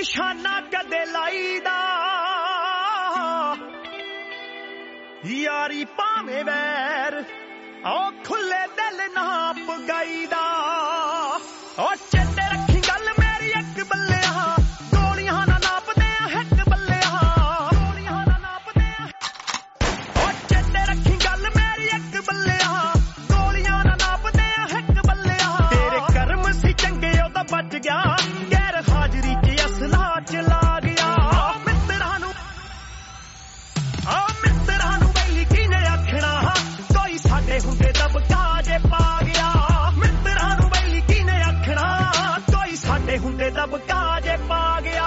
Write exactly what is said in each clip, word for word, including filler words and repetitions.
ਨਿਸ਼ਾਨਾ ਕਦੇ ਲਾਈਦਾ ਯਾਰੀ ਭਾਵੇਂ ਵੈਰ ਓ ਖੁੱਲੇ ਦਿਲ ਨਾਪ ਗਈਦਾ ਓ ਚੇਤੇ ਰੱਖੀ ਗੱਲ ਮੇਰੀ ਇੱਕ ਬੱਲਿਆ ਗੋਲੀਆਂ ਨਾ ਨਾਪਦੇ ਆ ਇੱਕ ਬੱਲਿਆ ਗੋਲੀਆਂ ਨਾ ਨਾਪਦੇ ਆ ਓ ਚੇਤੇ ਰੱਖੀ ਗੱਲ ਮੇਰੀ ਇੱਕ ਬੱਲਿਆ ਗੋਲੀਆਂ ਨਾ ਨਾਪਦੇ ਆ ਇੱਕ ਬੱਲਿਆ ਤੇਰੇ ਕਰਮ ਸੀ ਚੰਗੇ ਉਹਦਾ ਬਚ ਗਿਆ ਗੈਰ ਹਾਜ਼ਰੀ ਚ ਅਸਲਾ ਚਲਾ ਗਿਆ ਮਿੱਤਰਾਂ ਨੂੰ ਆ ਮਿੱਤਰਾਂ ਨੂੰ ਬਈ ਕਿਨੇ ਆਖਣਾ ਕੋਈ ਸਾਡੇ ਹੁੰਦੇ ਦਬਕਾ ਜੇ ਪਾ ਗਿਆ ਮਿੱਤਰਾਂ ਨੂੰ ਬਈ ਕਿਨੇ ਆਖਣਾ ਕੋਈ ਸਾਡੇ ਹੁੰਦੇ ਦਬਕਾ ਜੇ ਪਾ ਗਿਆ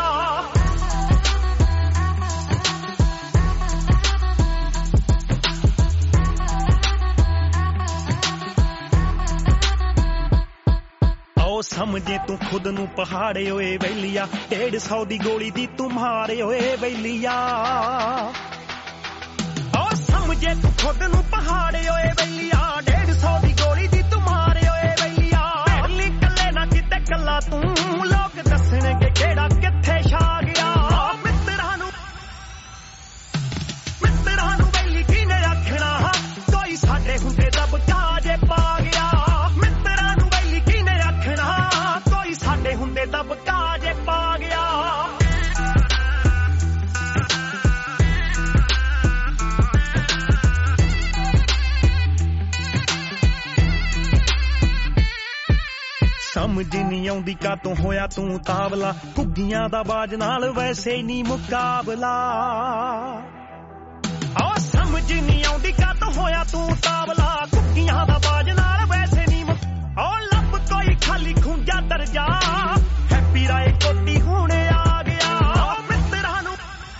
ਓ ਸਮਝੇ ਤੂੰ ਖੁਦ ਨੂੰ ਪਹਾੜੇ ਓਏ ਬੈਲੀਆ ਡੇਢ ਸੌ ਦੀ ਗੋਲੀ ਦੀ ਤੂੰ ਮਾਰੇ ਓਏ ਬੈਲੀਆ ਓ ਸਮਝੇ ਤੂੰ ਖੁਦ ਨੂੰ ਪਹਾੜੇ ਓਏ ਬੈਲੀਆ ਡੇਢ ਸੌ ਦੀ ਗੋਲੀ ਦੀ ਤੂੰ ਮਾਰੇ ਓਏ ਬੈਲੀਆ ਭੇਲੀ ਕੱਲੇ ਨਾ ਕਿਤੇ ਕੱਲਾ ਤੂੰ ਲੋਕ ਦੱਸਣਗੇ ਕਿਹੜਾ ਕਿੱਥੇ ਛਾ ਗਿਆ ਮਿੱਤਰਾਂ ਨੂੰ ਮਿੱਤਰਾਂ ਨੂੰ ਬੈਲੀ ਕਿਨੇ ਆਖਣਾ ਕੋਈ ਸਾਡੇ ਹੁੰਦੇ ਦਬਕਾ ਜੇ ਪਾ ਗਿਆ ਮਿੱਤਰਾਂ ਨੂੰ ਬੈਲੀ ਕਿਨੇ ਆਖਣਾ ਕੋਈ ਸਾਡੇ ਹੁੰਦੇ ਦਬਕਾ ਜੇ ਪਾ ਗਿਆ ਸਮਝ ਨਹੀਂ ਆਉਂਦੀ ਕਾਤੋਂ ਹੋਇਆ ਤੂੰ ਤਾਵਲਾ ਘੁੱਗੀਆਂ ਦਾ ਬਾਜ ਨਾਲ ਵੈਸੇ ਨਹੀਂ ਮੁਕਾਬਲਾ ਓ ਸਮਝ ਨਹੀਂ ਆਉਂਦੀ ਕਾਤੋਂ ਹੋਇਆ ਤੂੰ ਤਾਵਲਾ ਘੁੱਗੀਆਂ ਦਾ ਬਾਜ ਨਾਲ ਵੈਸੇ ਨਹੀਂ ਓ ਲੱਭ ਕੋਈ ਖਾਲੀ ਖੁੰਝਾ ਦਰਜਾ ਹੈਪੀ ਰਾਏ ਕੋਟੀ ਹੁਣੇ ਆ ਗਿਆ ਮਿੱਤਰਾਂ ਨੂੰ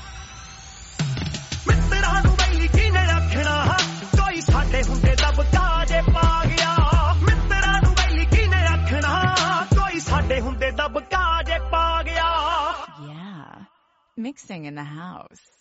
ਮਿੱਤਰਾਂ ਨੂੰ ਬਈ ਕਿਨੇ ਰੱਖਣਾ ਕੋਈ ਸਾਡੇ ਹੁੰਦੇ ਦਬਕਾ ਜੇ ਪਾ ਗਿਆ ਮਿੱਤਰਾਂ ਨੂੰ ਬਈ ਕਿਨੇ ਰੱਖਣਾ ਕੋਈ ਸਾਡੇ ਹੁੰਦੇ ਦਬਕਾ ਜੇ ਪਾ ਗਿਆ Yeah, mixing in the house.